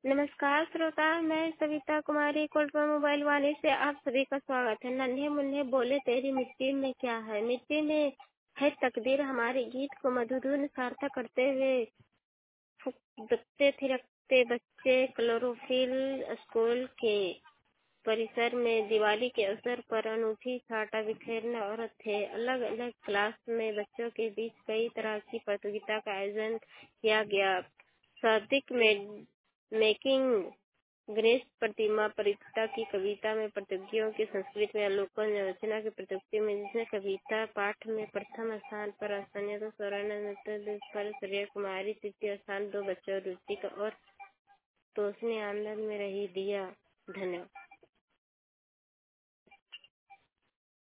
नमस्कार श्रोता, मैं सविता कुमारी कोल्डवा मोबाइल वाले से आप सभी का स्वागत है। नन्हे मुन्ने बोले तेरी मिट्टी में क्या है, मिट्टी में है तकदीर। हमारे गीत को मधुधुन सार्थक करते हुए फुकते थिरकते बच्चे क्लोरोफिल स्कूल के परिसर में दिवाली के अवसर पर अनूठी छाता बिखेरने औरत थे। अलग अलग क्लास में बच्चों के बीच कई तरह की प्रतियोगिता का आयोजन किया गया। सात्विक मेकिंग गणेश प्रतिमा प्रतियोगिता की कविता में प्रतियोगियों की संस्कृत में अवलोकन रचना की प्रतियोगिता में जिसने कविता पाठ में प्रथम स्थान पर स्थानीय तो सौराना नृत्य पर सूर्य कुमारी तृतीय स्थान दो बच्चों रुचिका और तोषनी आनंद में रही दिया। धन्यवाद।